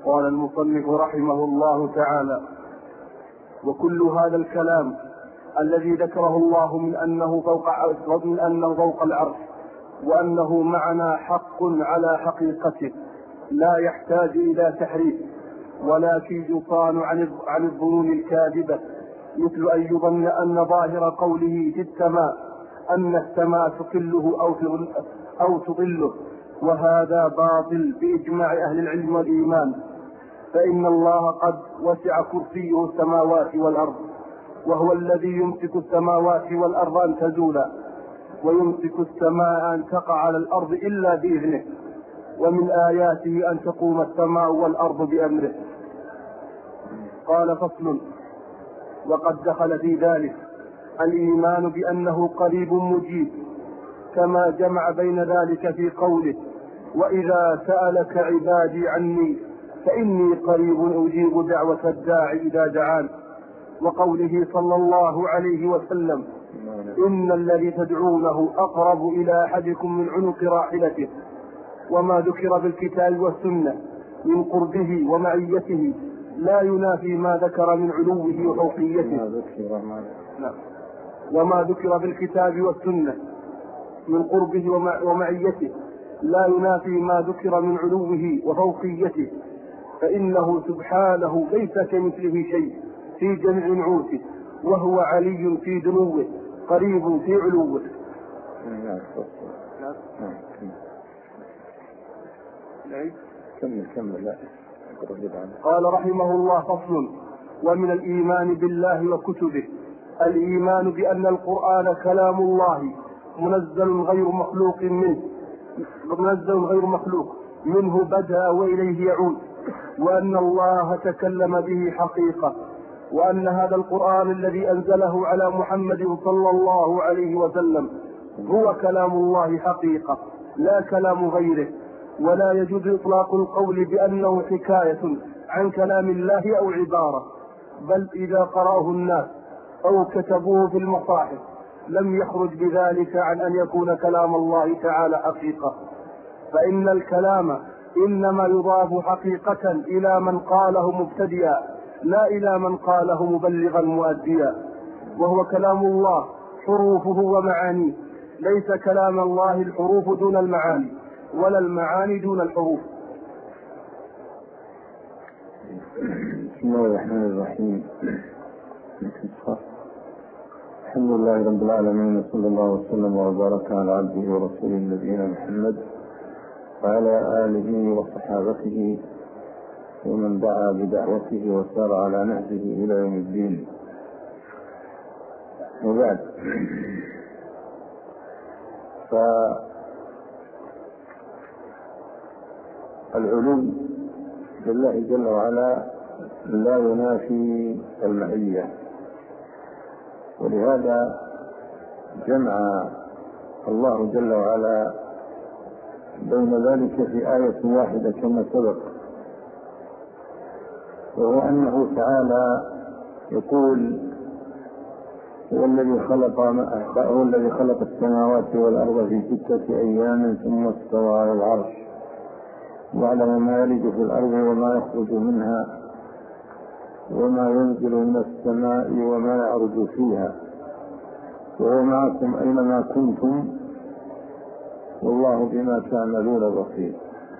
قال المصنف رحمه الله تعالى: وكل هذا الكلام الذي ذكره الله من أنه فوق العرش وأنه معنا حق على حقيقته لا يحتاج إلى تحريف ولكن يصان عن الظنون الكاذبة، مثل أن يظن أن ظاهر قوله في السماء أن السماء تقله أو تضله، وهذا باطل بإجماع أهل العلم والإيمان، فإن الله قد وسع كرسيه السماوات والأرض، وهو الذي يمسك السماوات والأرض أن تزولا، ويمسك السماء أن تقع على الأرض إلا بإذنه، ومن آياته أن تقوم السماء والأرض بأمره. قال: فصل. وقد دخل في ذلك الإيمان بأنه قريب مجيب، كما جمع بين ذلك في قوله: وإذا سألك عبادي عني فإني قريب أجيب دعوة الداعي إذا دعان، وقوله صلى الله عليه وسلم: إن الذي تدعونه أقرب إلى أحدكم من عنق راحلته. وما ذكر في الكتاب والسنة من قربه ومعيته لا ينافي ما ذكر من علوه وفوقيته. وما ذكر في الكتاب والسنة من قربه ومعيته لا ينافي ما ذكر من علوه وفوقيته، فإنه سبحانه ليس كمثله شيء في جميع نعوته، وهو علي في دنوه قريب في علوه. قال رحمه الله: فصل. ومن الإيمان بالله وكتبه الإيمان بأن القرآن كلام الله منزل غير مخلوق منه بدأ وإليه يعود، وأن الله تكلم به حقيقة، وأن هذا القرآن الذي أنزله على محمد صلى الله عليه وسلم هو كلام الله حقيقة لا كلام غيره، ولا يجوز إطلاق القول بأنه حكاية عن كلام الله أو عبارة، بل إذا قرأه الناس أو كتبوه في المصاحف لم يخرج بذلك عن أن يكون كلام الله تعالى حقيقة، فإن الكلام إنما يضاف حقيقة إلى من قاله مبتدئا لا إلى من قاله مبلغا مؤديا، وهو كلام الله حروفه ومعانيه، ليس كلام الله الحروف دون المعاني ولا المعاني دون الحروف. بسم الله الرحمن الرحيم. الحمد لله رب العالمين، وصلى الله وسلم وبارك على عبده ورسوله نبينا محمد وعلى آله وصحابته ومن دعا بدعوته وسار على نهجه إلى يوم الدين. وبعد، فالعلو لله جل وعلا لا ينافي المعية، ولهذا جمع الله جل وعلا بين ذلك في آية واحدة كما سبق، وهو أنه تعالى يقول: هو الذي خلق السماوات والأرض في 6 أيام ثم استوى على العرش، ويعلم ما يلج في الأرض وما يخرج منها وما ينزل من السماء وما يعرج فيها، وهو معكم أينما كنتم والله بما تعملون بصير.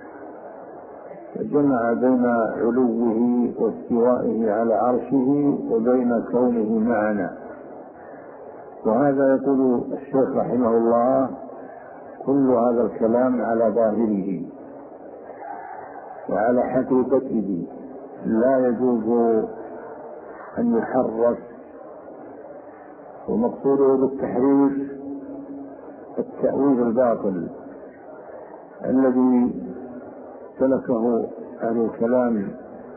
فجمع بين علوه واستوائه على عرشه وبين كونه معنا. وهذا يقول الشيخ رحمه الله: كل هذا الكلام على ظاهره وعلى حقيقته لا يجوز أن يحرف، ومقصوده بالتحريف التأويل الباطل الذي سلكه أهل الكلام،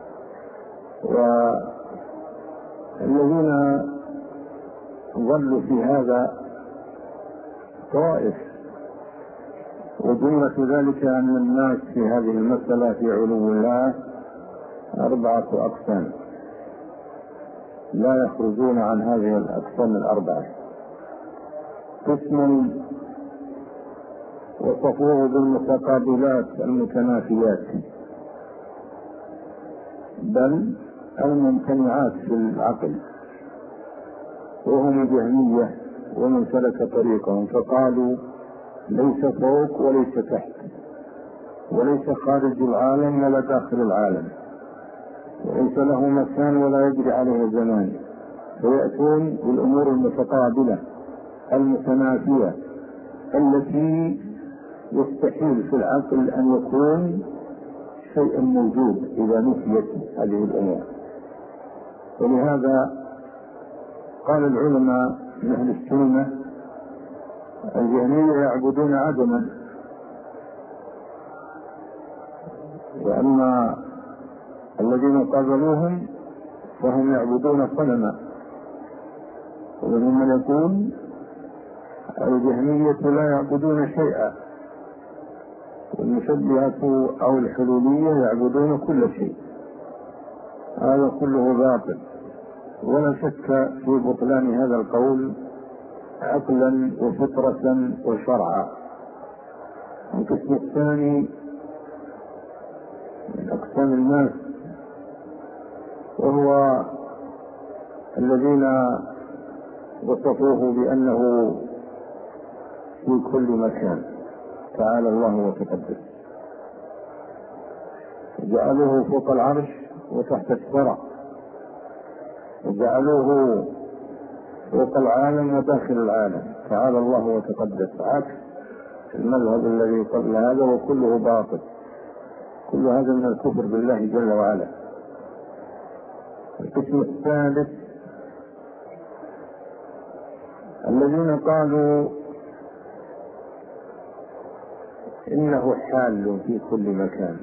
والذين ظلوا في هذا طائف، وجملة ذلك أن الناس في هذه المسألة في علو الله 4 أقسام لا يخرجون عن هذه الأقسام 4. قسم وصفوه بالمتقابلات المتنافيات، بل الممتنعات في العقل، وهم الجهمية ومن سلك طريقهم، فقالوا ليس فوق وليس تحت، وليس خارج العالم ولا داخل العالم، وليس له مكان ولا يجري عليه الزمان، فيأتون بالأمور المتقابلة المتنافية التي يستحيل في العقل أن يكون شيء موجود إذا نفيت هذه الأمور. ولهذا قال العلماء من أهل السنة الجهمية يعبدون عدما، وأما الذين قابلوهم فهم يعبدون صنما. ومنهم من يقول الجهمية لا يعبدون شيئا، والمشبهة أو الحلولية يعبدون كل شيء. هذا كله باطل، ولا شك في بطلان هذا القول عقلا وفطرة وشرعا. القسم الثاني من أقسام الناس وهو الذين وصفوه بأنه في كل مكان، تعالى الله وتقدس، جعلوه فوق العرش وتحت الثرى، وجعلوه فوق العالم وداخل العالم، تعالى الله وتقدس، عكس المذهب الذي قبل هذا، وكله باطل، كل هذا من الكفر بالله جل وعلا. القسم الثالث الذين قالوا إنه حال في كل مكان،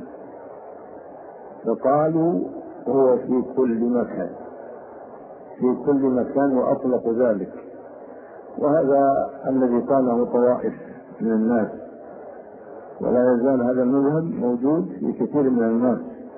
فقالوا هو في كل مكان، في كل مكان، وأطلقوا ذلك. وهذا الذي قاله طوائف من الناس، ولا يزال هذا المذهب موجود في كثير من الناس،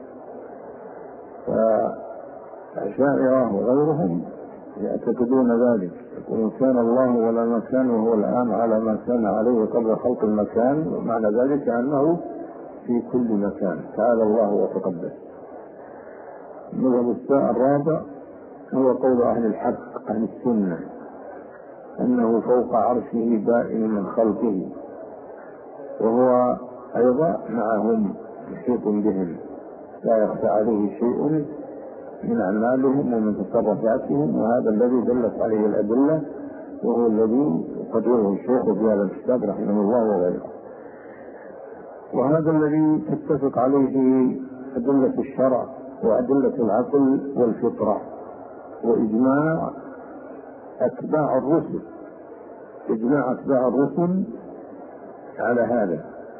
فأشاعرة وغيرهم يعتقدون ذلك، يقولون كان الله ولا مكان وهو الآن على ما كان عليه قبل خلق المكان، ومعنى ذلك أنه في كل مكان، تعالى الله وتقدس. المذهب الرابع هو قول أهل الحق أهل السنة أنه فوق عرشه بائن من خلقه، وهو أيضا معهم محيط بهم، لا يخفى عليه شيء من أعمالهم ومن تصرفاتهم، وهذا الذي دلت عليه الأدلة، وهو الذي قدره الشيخ في هذا الكتاب رحمه الله وغيره. وهذا الذي تتفق عليه أدلة الشرع وأدلة العقل والفطرة وإجماع أتباع الرسل، إجماع أتباع الرسل على هذا.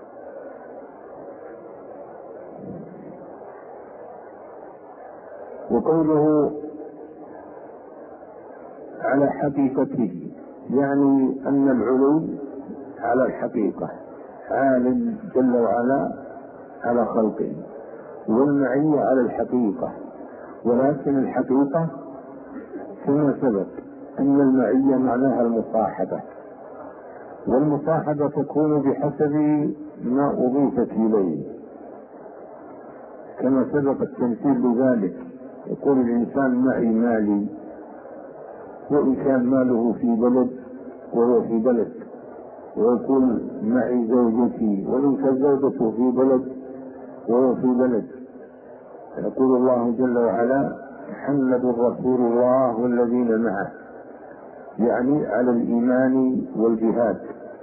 وقوله على حقيقته يعني أن العلو على الحقيقة، عال جل وعلا على خلقه، والمعية على الحقيقة، ولكن الحقيقة كما سبق أن المعية معناها المصاحبة، والمصاحبة تكون بحسب ما أضيفت إليه، كما سبق التمثيل بذلك. يقول الإنسان معي مالي، وإن كان ماله في بلد وهو في بلد، ويقول معي زوجتي، وإن كان زوجته في بلد وهو في بلد. يقول الله جل وعلا محمد رسول الله والذين معه، يعني على الإيمان والجهاد.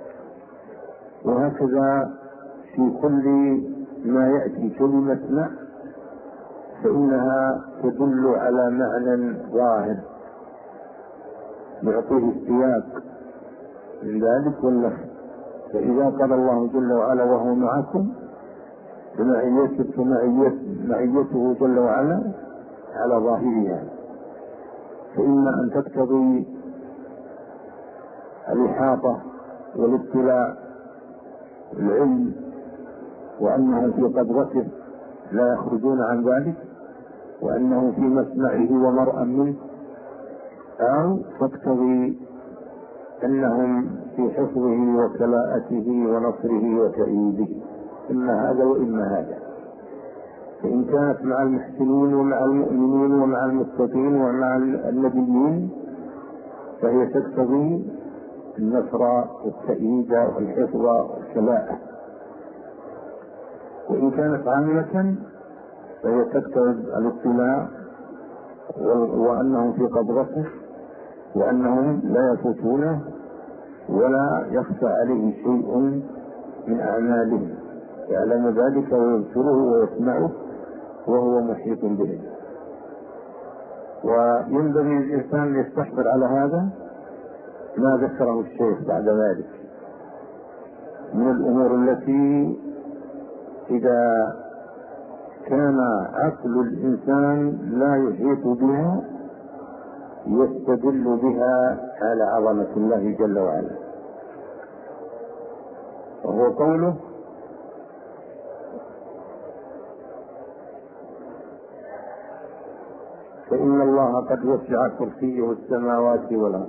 وهكذا في كل ما يأتي كلمة مع فإنها تدل على معنى ظاهر يعطيه السياق من ذلك واللفظ. فإذا قال الله جل وعلا وهو معكم فمعيته جل وعلا على ظاهرها، فإما أن تقتضي الإحاطة والاطلاع والعلم، وأنه في قدرته لا يخرجون عن ذلك، وأنه في مسمعه ومرأى منه، أو تقتضي أنهم في حفظه وكلاءته ونصره وتأييده، إما هذا وإما هذا. فإن كانت مع المحسنين ومع المؤمنين ومع المتقين ومع النبيين فهي تقتضي النصر والتأييد والحفظ والكلاءة. وإن كانت عامة فهي تقتضي الاطلاع وأنهم في قبضته وأنهم لا يفوتونه ولا يخفى عليه شيء من أعمالهم، يعلم ذلك ويبصره ويسمعه وهو محيط به. وينبغي الإنسان أن يستحضر على هذا ما ذكره الشيخ بعد ذلك من الأمور التي إذا كان عقل الإنسان لا يحيط بها يستدل بها على عظمة الله جل وعلا. وهو قوله: فإن الله قد وسع كرسيه السماوات والأرض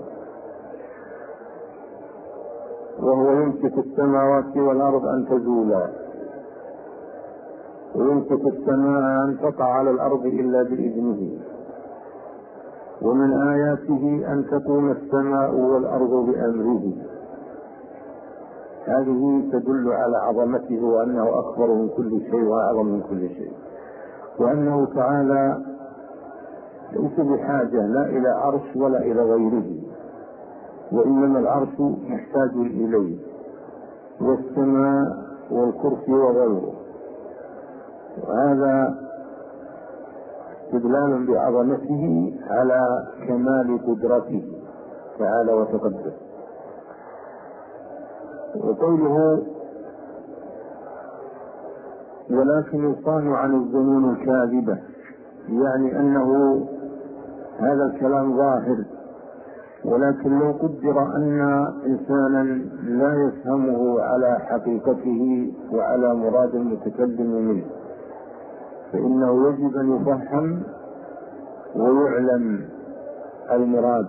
وهو يمسك السماوات والأرض أن تزولا ويمسك السماء أن تقع على الأرض إلا بإذنه ومن آياته أن تقوم السماء والأرض بأمره. هذه تدل على عظمته وأنه أكبر من كل شيء وأعظم من كل شيء، وأنه تعالى ليس بحاجة لا إلى عرش ولا إلى غيره، وإنما العرش محتاج إليه والسماء والكرسي وغيره. وهذا استدلال بعظمته على كمال قدرته تعالى وتقدس. وقوله: ولكن يصان عن الظنون الكاذبة، يعني أنه هذا الكلام ظاهر، ولكن لو قدر أن إنسانا لا يفهمه على حقيقته وعلى مراد المتكلم منه فإنه يجب أن يفهم ويعلم المراد.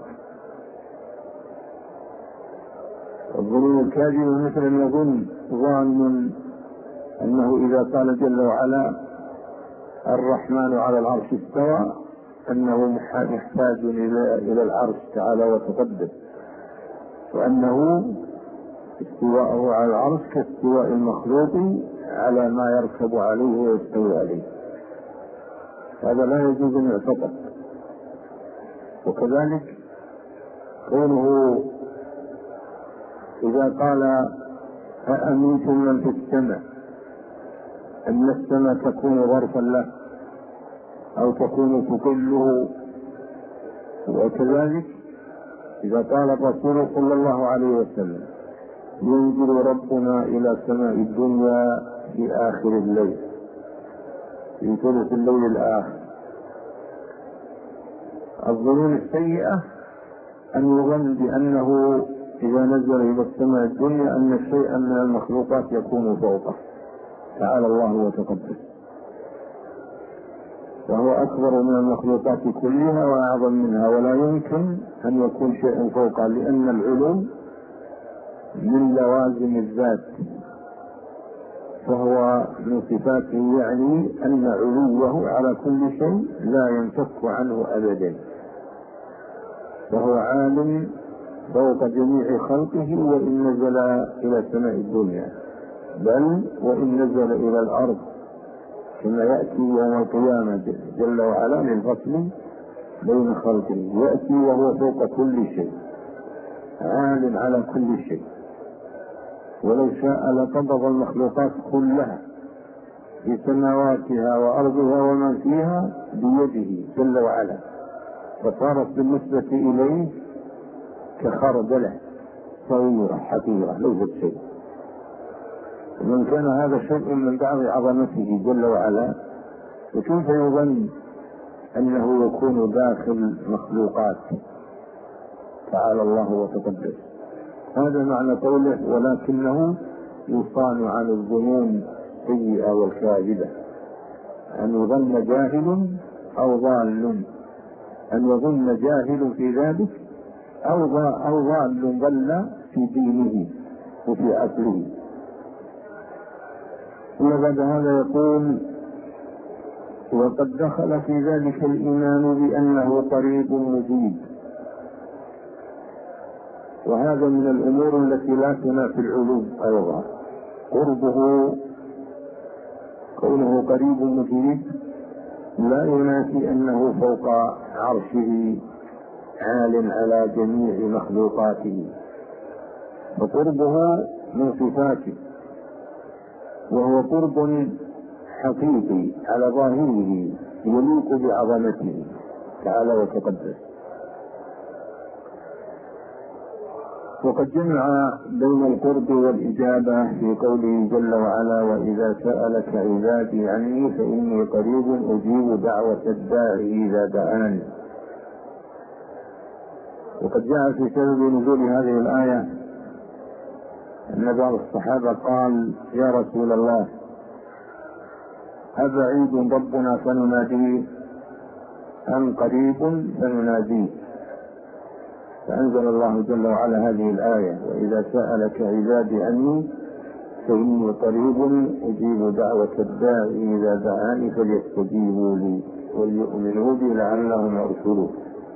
الظنون الكاذبة مثل يظن ظان أنه إذا قال جل وعلا الرحمن على العرش استوى أنه محتاج إلى العرش تعالى وتقدس، وأنه استواءه على العرش كاستواء المخلوق على ما يركب عليه ويستوي عليه. هذا لا يجوز أن يعتقد. وكذلك قوله إذا قال أأمنتم من في السماء أن السماء تكون ظرفا له أو تكون تقله. وكذلك إذا قال الرسول صلى الله عليه وسلم ينزل ربنا إلى سماء الدنيا في آخر الليل في ثلث الليل الآخر. الظنون السيئة أن يظن بأنه إذا نزل إلى السماء الدنيا أن شيئا من المخلوقات يكون فوقه تعالى الله وتقدس، وهو أكبر من المخلوقات كلها وأعظم منها، ولا يمكن أن يكون شيء فوقه، لأن العلو من لوازم الذات، فهو من صفاته يعني أن علوه على كل شيء لا ينفك عنه أبدا، فهو عالم فوق جميع خلقه وإن نزل إلى سماء الدنيا، بل وإن نزل إلى الأرض كما يأتي يوم القيامة جل وعلا للفصل بين خلقه، يأتي وهو فوق كل شيء عال على كل شيء، ولو شاء لقبض المخلوقات كلها في سماواتها وأرضها ومن فيها بيده جل وعلا، فصارت بالنسبة إليه كخردلة صغيرة حقيرة ليست شيء. ومن كان هذا شيء من بعض عظمته جل وعلا فكيف يظن أنه يكون داخل مخلوقات تعالى الله وتقدس. هذا معنى قوله ولكنه يصان عن الظنون السيئة والكاذبة، أن يظن جاهل أو ضال، أن يظن جاهل في ذلك أو ضال ضل في دينه وفي عقله. ثم بعد هذا يقول وقد دخل في ذلك الإيمان بأنه قريب مجيب، وهذا من الأمور التي لا تنافي العلو أيضا. قربه كونه قريب مجيب لا ينافي أنه فوق عرشه عال على جميع مخلوقاته، فقربه من صفاته، وهو قرب حقيقي على ظاهره يليق بعظمته تعالى وتقدس. وقد جمع بين القرب والإجابة في قوله جل وعلا: وإذا سألك عبادي عني فإني قريب أجيب دعوة الداعي إذا دعاني. وقد جاء في سبب نزول هذه الآية أن بعض الصحابة قال: يا رسول الله، أبعيد ربنا فنناديه أم قريب فنناديه؟ فأنزل الله جل وعلا هذه الآية: وإذا سألك عبادي عني فإني قريب أجيب دعوة الداعي إذا دعاني فليستجيبوا لي وليؤمنوا بي لعلهم يرشدون.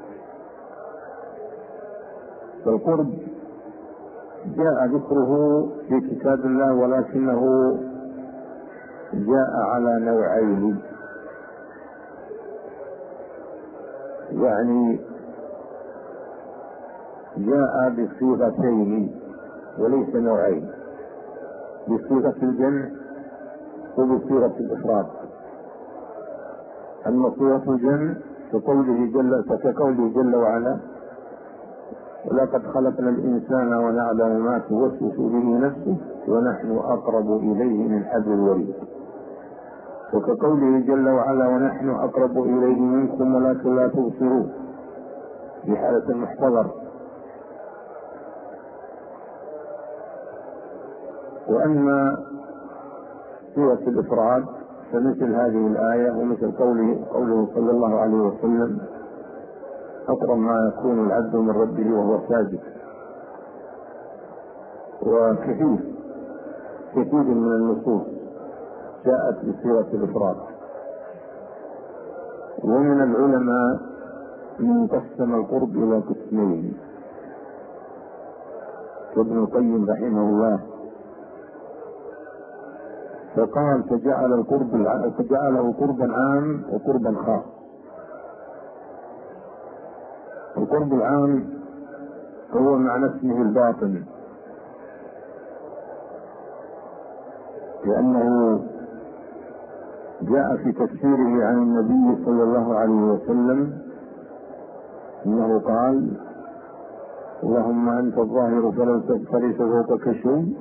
فالقرب جاء ذكره في كتاب الله، ولكنه جاء على نوعين، يعني جاء بصيغتين وليس نوعين، بصيغة الجمع وبصيغة الإفراد. أما صيغة الجمع فكقوله جل وعلا: ولقد خلقنا الإنسان ونعلم ما توسوس به نفسه ونحن أقرب إليه من حبل الوريد. وكقوله جل وعلا: ونحن أقرب إليه منكم ولكن لا تبصرون، في حالة المحتضر. وأما صيغة الإفراد فمثل هذه الآية ومثل قوله صلى الله عليه وسلم: أقرب ما يكون العبد من ربه وهو ساجد. وكثير من النصوص جاءت بصيغة الإفراد. ومن العلماء من قسم القرب إلى قسمين، وابن القيم رحمه الله فقال: فجعله قربا عام وقربا خاص. القرب العام هو معنى اسمه الباطن، لأنه جاء في تفسيره عن النبي صلى الله عليه وسلم أنه قال: اللهم أنت الظاهر فليس فوقك شيء،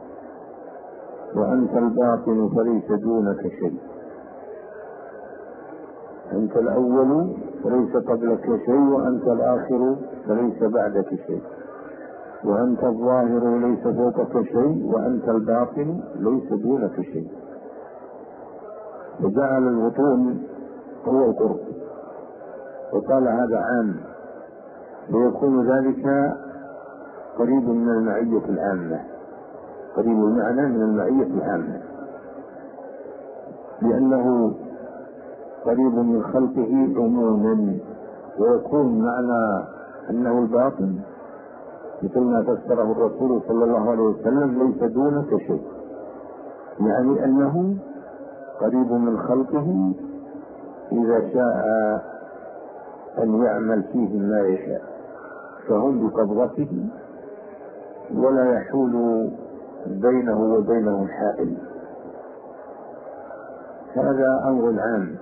وأنت الباطن فليس دونك شيء، أنت الأول فليس قبلك شيء، وأنت الآخر فليس بعدك شيء، وأنت الظاهر ليس فوقك شيء، وأنت الباطن ليس دونك شيء. وجعل البطون هو القرب، وقال هذا عام، ويكون ذلك قريب من المعية العامة، قريب المعنى من المعية العامة، لأنه قريب من خلقه عموما. ويكون معنى أنه الباطن مثل ما فسره الرسول صلى الله عليه وسلم: ليس دونك شيء، يعني أنه قريب من خلقه إذا شاء أن يعمل فيه ما يشاء، فهم بقبضته ولا يحول بينه وبينهم حائل. هذا أمر عام.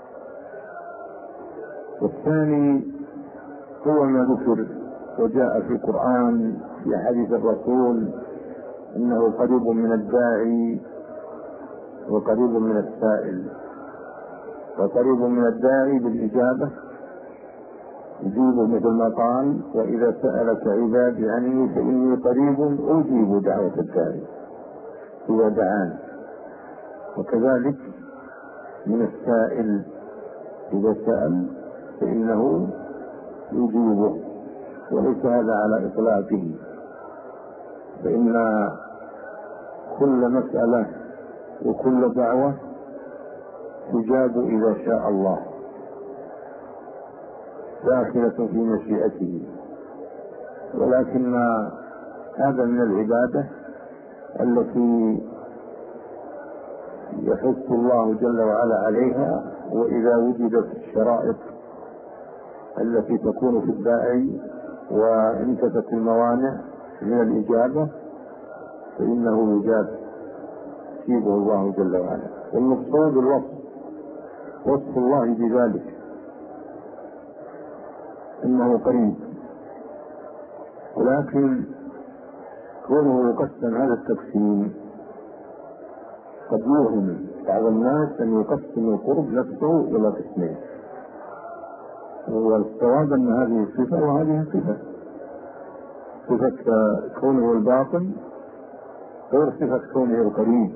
والثاني هو ما ذكر وجاء في القرآن في حديث الرسول إنه قريب من الداعي وقريب من السائل. وقريب من الداعي بالإجابة، يجيب مثل ما قال: وإذا سألك عبادي عني فإني قريب أجيب دعوة الداعي إذا دعاني. وكذلك من السائل، إذا سأل فإنه يجيبه، وليس هذا على إطلاقه، فإن كل مسألة وكل دعوة تجاب إذا شاء الله، داخلة في مشيئته، ولكن هذا من العبادة التي يحث الله جل وعلا عليها، وإذا وجدت الشرائط التي تكون في الداعي وانتفت الموانع من الإجابة فإنه يجيبه الله جل وعلا. والمقصود وصف الله بذلك إنه قريب، ولكن كونه يقسم هذا التقسيم قد يوهم بعض الناس أن يقسم القرب نفسه إلى قسمين، والصواب أن هذه صفة وهذه صفة. صفة كونه الباطن غير صفة كونه القريب،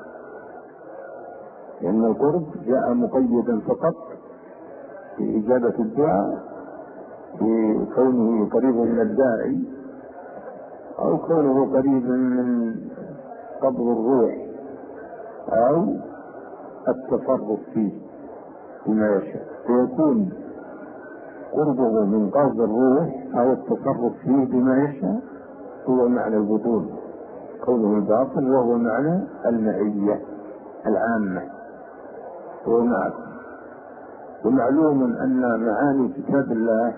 لأن القرب جاء مقيدا فقط في إجابة الدعاء في كونه قريب من الداعي، أو كونه قريب من قبض الروح، أو التصرف فيه بما يشاء، فيكون قربه من قبض الروح أو التصرف فيه بما يشاء هو معنى البطون، كونه الباطن، وهو معنى المعية العامة هو معكم. ومعلوم أن معاني كتاب الله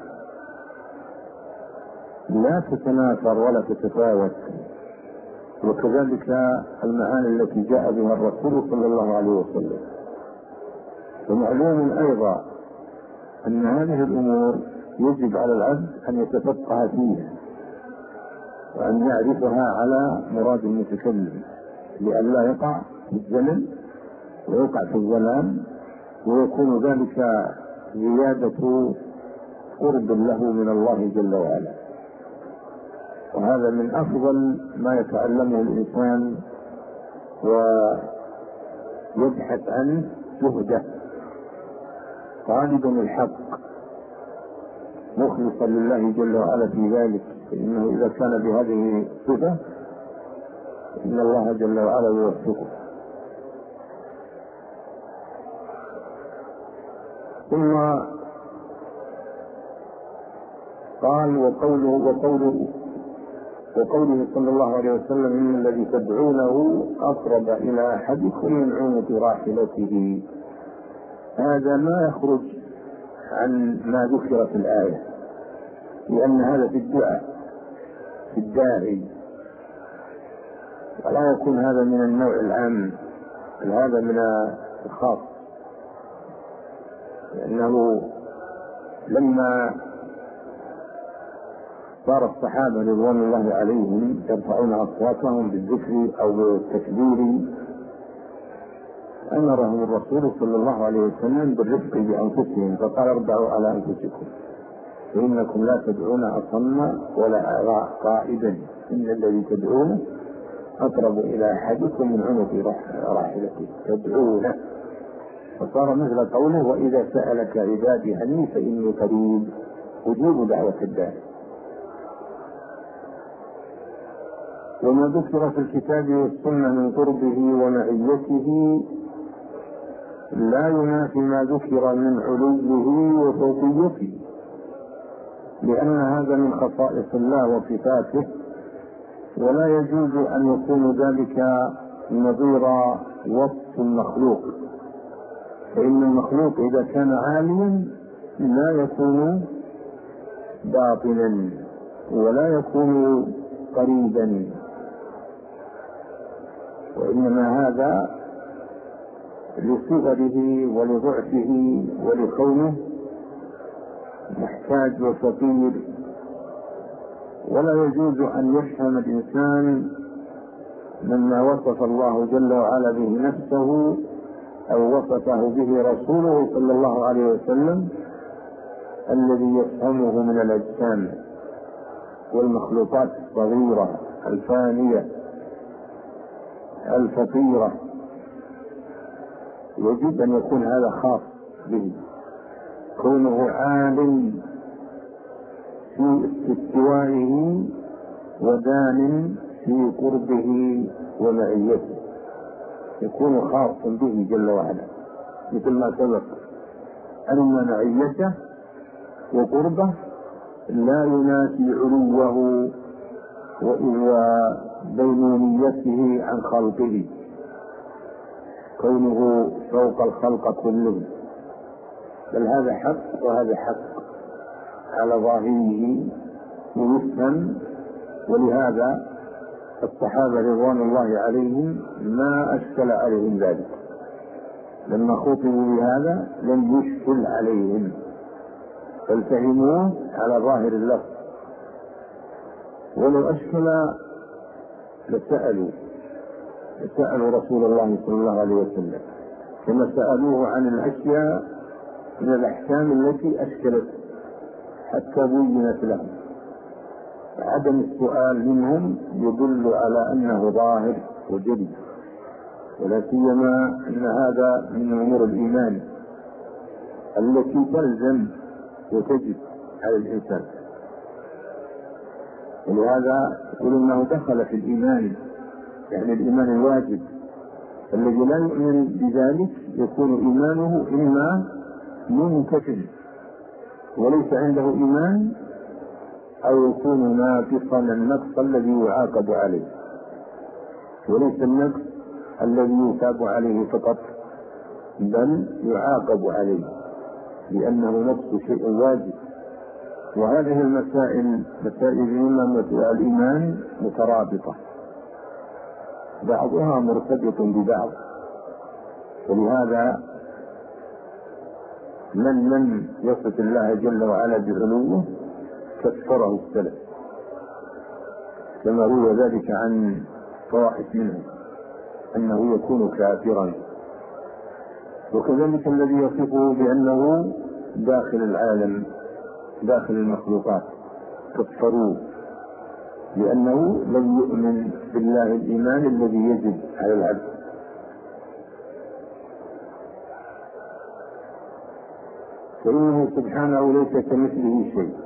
لا تتناثر ولا تتفاوت، وكذلك المعاني التي جاء بها الرسول صلى الله عليه وسلم. ومعلوم أيضا أن هذه الأمور يجب على العبد أن يتفقه فيها وأن يعرفها على مراد المتكلم، لئلا يقع في الزلل ويقع في الظلام، ويكون ذلك زيادة قرب له من الله جل وعلا. وهذا من أفضل ما يتعلمه الإنسان ويبحث عنه جهده، طالبا الحق مخلصا لله جل وعلا في ذلك، فإنه إذا كان بهذه الصفة إن الله جل وعلا يوفقه. ثم قال وقوله صلى الله عليه وسلم إن الذي تدعونه أقرب إلى أحدكم من عنق راحلته. هذا ما يخرج عن ما ذكر في الآية، لأن هذا في الدعاء في الداعي، ولا يكون هذا من النوع العام، بل هذا من الخاص، لأنه لما صار الصحابة رضوان الله عليهم يرفعون أصواتهم بالذكر أو بالتكبير أمرهم الرسول صلى الله عليه وسلم بالرفق بأنفسهم، فقال اربعوا على أنفسكم فإنكم لا تدعون أصم ولا قائدا، إن الذي تدعونه أقرب إلى أحدكم من عنق راحلته تدعونه. فصار مثل قوله وإذا سألك عبادي عني فإني قريب أجيب دعوة الداعي. وما ذكر في الكتاب والسنة من قربه ومعيته لا ينافي ما ذكر من علوه وفوقيته، لأن هذا من خصائص الله وصفاته، ولا يجوز أن يكون ذلك نظير وصف المخلوق، فإن المخلوق إذا كان عاليا لا يكون باطنا ولا يكون قريبا، وإنما هذا لصغره ولضعفه ولكونه محتاج وفقير. ولا يجوز أن يفهم الإنسان مما وصف الله جل وعلا به نفسه أو وصفه به رسوله صلى الله عليه وسلم الذي يفهمه من الأجسام والمخلوقات الصغيرة الفانية الفقيرة. يجب أن يكون هذا خاص به، كونه عالٍ في استوائه ودان في قربه ومعيته، يكون خاصا به جل وعلا. مثل ما سبق أن معيته وقربه لا ينافي علوه وبينونيته عن خلقه، كونه فوق الخلق كلهم، بل هذا حق وهذا حق على ظاهره ويفهم. ولهذا الصحابة رضوان الله عليهم ما أشكل عليهم ذلك، لما خطبوا بهذا لم يشكل عليهم، بل فهموه على ظاهر اللفظ. ولو أشكل لسألوا رسول الله صلى الله عليه وسلم، كما سألوه عن الأشياء من الأحكام التي أشكلت حتى بينت لهم. عدم السؤال منهم يدل على أنه ظاهر وجلي، ولا سيما أن هذا من أمور الإيمان التي تلزم وتجب على الإنسان. ولهذا يقول أنه دخل في الإيمان، يعني الإيمان الواجب. الذي لا يؤمن بذلك يكون إيمانه إما منتفٍ وليس عنده إيمان، أو يكون ناقصا النقص الذي يعاقب عليه، وليس النقص الذي يثاب عليه فقط، بل يعاقب عليه لأنه نقص شيء واجب. وهذه المسائل الإيمان مترابطة، بعضها مرتبط ببعض. ولهذا من لم يصف الله جل وعلا بعلوه كفره السلف، كما روى ذلك عن طائف منهم أنه يكون كافرا. وكذلك الذي يصفه بأنه داخل العالم داخل المخلوقات كفروه، لأنه لم يؤمن بالله الإيمان الذي يجب على العبد. فإنه سبحانه ليس كمثله شيء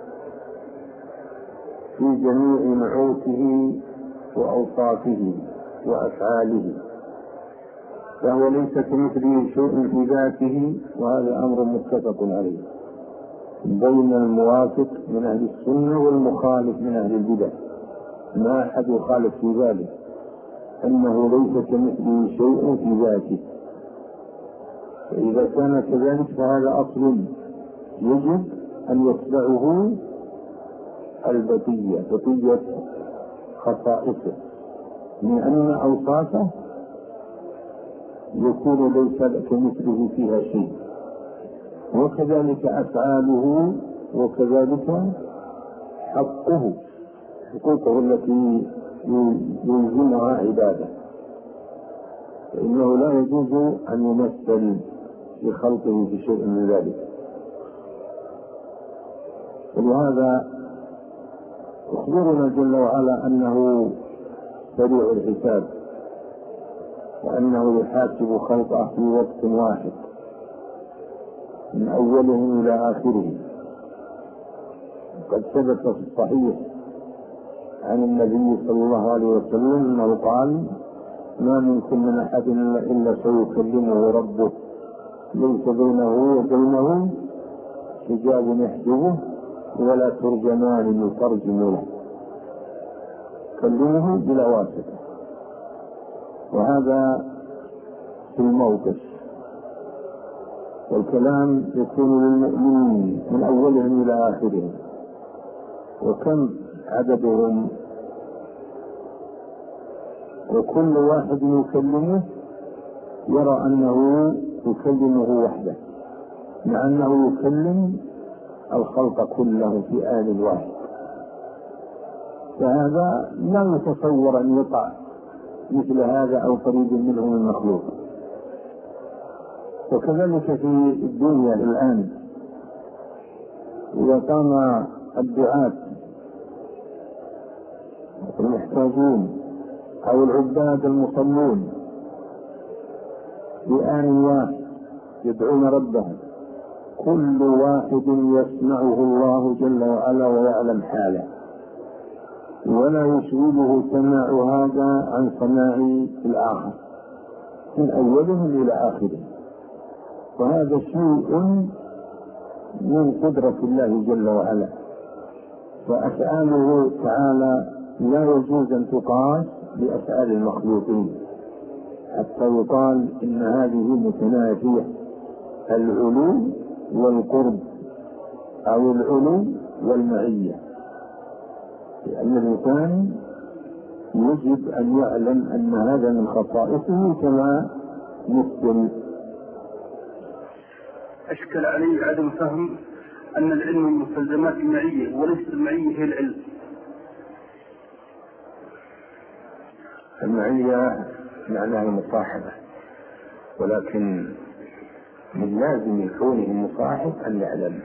في جميع نعوته وأوصافه وأفعاله، فهو ليس كمثله شيء في ذاته، وهذا أمر متفق عليه بين الموافق من أهل السنة والمخالف من أهل البدع، ما أحد يخالف في ذلك، أنه ليس كمثله شيء في ذاته. فإذا كان كذلك فهذا أصل يجب أن يتبعه بقية خصائصه، من أن أوصافه يكون ليس كمثله فيها شيء، وكذلك أفعاله، وكذلك حقوقه التي يلزمها عباده، فإنه لا يجوز أن يمثل لخلقه بشيء من ذلك. ولهذا أخبرنا جل وعلا أنه سريع الحساب، وأنه يحاسب خلقه في وقت واحد من أولهم إلى آخره. قد ثبت في الصحيح عن النبي صلى الله عليه وسلم أنه قال: ما منكم من أحد إلا سيكلمه ربه، ليس بينه وبينه حجاب يحجبه ولا ترجمان يترجم له، كلمه بلا واسطة. وهذا في الموقف، والكلام يكون للمؤمنين من أولهم إلى آخرهم. وكم عددهم؟ وكل واحد يكلمه يرى أنه يكلمه وحده، مع أنه يكلم الخلق كله في آن واحد. فهذا لا يتصور أن يقع مثل هذا أو قريب منه من مخلوق. وكذلك في الدنيا الآن، إذا قام الدعاة المحتاجون أو العباد المصلون في آن واحد يدعون ربهم، كل واحد يسمعه الله جل وعلا ويعلم حاله، ولا يشغله سماع هذا عن سماع الآخر من أولهم إلى آخره. وهذا شيء من قدرة الله جل وعلا، وأفعاله تعالى لا يجوز أن تقاس بأفعال المخلوقين حتى يقال إن هذه متنافية، العلو والقرب أو العلو والمعية، لأن الإنسان يجب أن يعلم أن هذا من خصائصه كما مثل. أشكل عليه عدم فهم أن العلم من مستلزمات المعية وليس المعية هي العلم. المعية معناها المصاحبة، ولكن من لازم كونه المصاحب أن يعلم،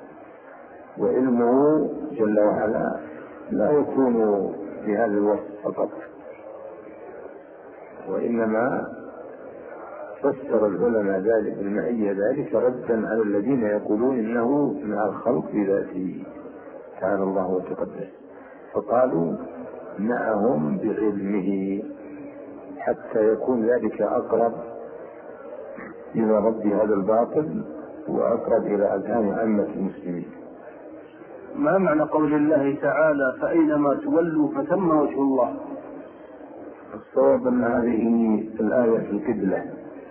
وعلمه جل وعلا لا يكون بهذا الوصف فقط، وإنما فسر العلماء ذلك المعية ذلك ردا على الذين يقولون إنه مع الخلق بذاته تعالى الله وتقدس، فقالوا معهم بعلمه، حتى يكون ذلك أقرب إلى رد هذا الباطل وأقرب إلى أذهان عامة المسلمين. ما معنى قول الله تعالى فأينما تولوا فثم وجه الله؟ الصواب أن هذه الآية في القبلة،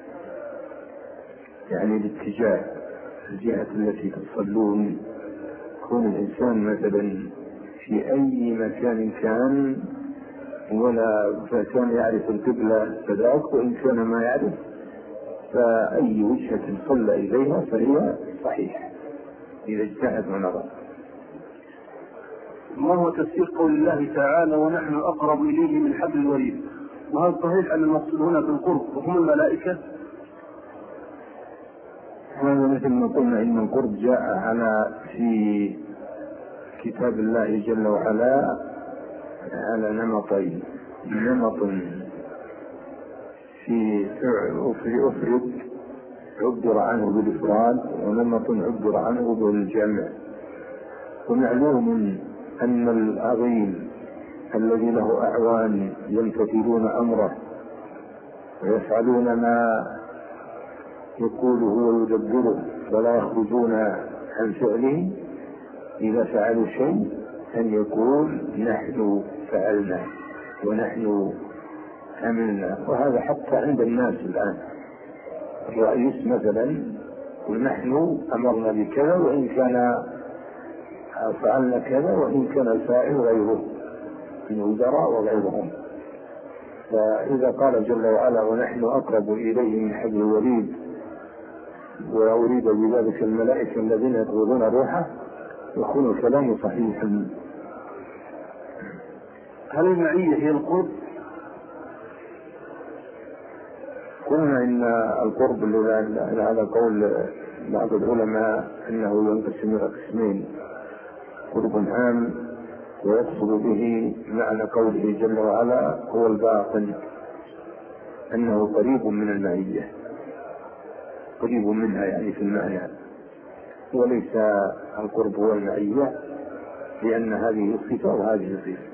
يعني الاتجاه، الجهة التي تصلون. يكون الإنسان مثلا في أي مكان كان ولا كان يعرف القبلة فذاك، وإن كان ما يعرف فأي وجهة صلى إليها فهي صحيحة إذا اجتهد ونظر. ما هو تفسير قول الله تعالى ونحن أقرب إليه من حبل الوريد؟ وهل صحيح أن المقصود هنا بالقرب وهم الملائكة؟ هذا مثل ما قلنا إن القرب جاء على في كتاب الله جل وعلا على نمطين، نمط في أفرد عبر عنه بالإفراد، ونمط عبر عنه بالجمع. ومعلوم أن العظيم الذي له أعوان يمتثلون أمره ويفعلون ما يقوله ويدبره ولا يخرجون عن فعله، إذا فعلوا شيء أن يقول نحن فعلنا ونحن عملنا. وهذا حتى عند الناس الآن، الرئيس مثلا ونحن أمرنا بكذا وإن كان فعلنا كذا، وإن كان الفاعل غيره من وزراء وغيرهم. فإذا قال جل وعلا ونحن أقرب إليه من حبل الوريد، وأريد بذلك الملائكة الذين يقبضون روحه، يكون الكلام صحيحا. هل المعية هي القرب؟ قلنا إن القرب على قول بعض العلماء أنه ينقسم إلى قسمين: قرب عام ويقصد به معنى قوله جل وعلا هو الباطن، أنه قريب من المعية، قريب منها يعني في المعنى، وليس القرب هو المعية، لأن هذه صفة وهذه صفة.